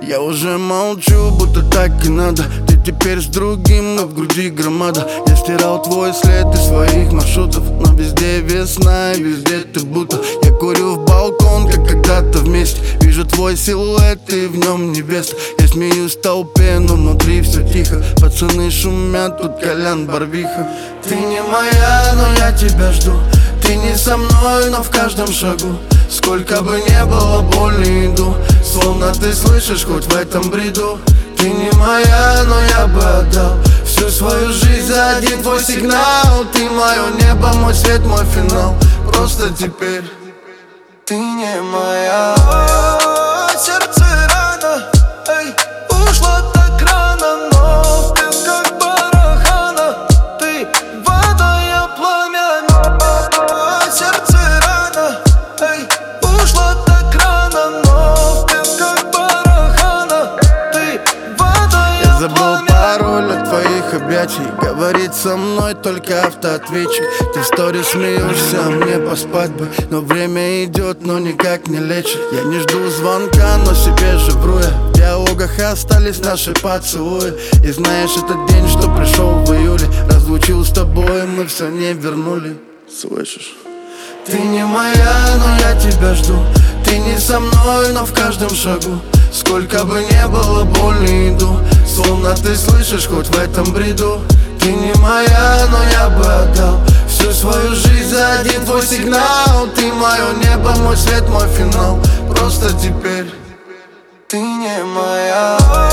Я уже молчу, будто так и надо. Ты теперь с другим, но в груди громада. Я стирал твой след из своих маршрутов, но везде весна и везде ты будто. Я курю в балкон, как когда-то вместе. Вижу твой силуэт и в нем невеста. Я смеюсь в толпе, но внутри все тихо. Пацаны шумят, тут Колян, Барвиха. Ты не моя, но я тебя жду. Ты не со мной, но в каждом шагу. Сколько бы не было боли, иду. Словно ты слышишь хоть в этом бреду. Ты не моя, но я бы отдал всю свою жизнь за один твой сигнал. Ты мое небо, мой свет, мой финал. Просто теперь ты не моя. Сердце рано, эй, ушло так рано, но ты как барахана. Ты вода, я пламя. Сердце рано, эй, ушло так рано, но ты как барахана. Ты вода, я Забыл пароль от твоих объятий. Говорит со мной только автоответчик. Ты в сторе смеешься, а мне поспать бы. Но время идет, но никак не лечит. Я не жду звонка, но себе же вру я. В диалогах остались наши поцелуи. И знаешь, этот день, что пришел в июле, разлучил с тобой, мы все не вернули. Слышишь? Ты не моя, но я тебя жду. Ты не со мной, но в каждом шагу. Сколько бы не было боли, иду. Словно ты слышишь хоть в этом бреду. Ты не моя, но я бы отдал всю свою жизнь за один твой сигнал. Ты мое небо, мой свет, мой финал. Просто теперь ты не моя.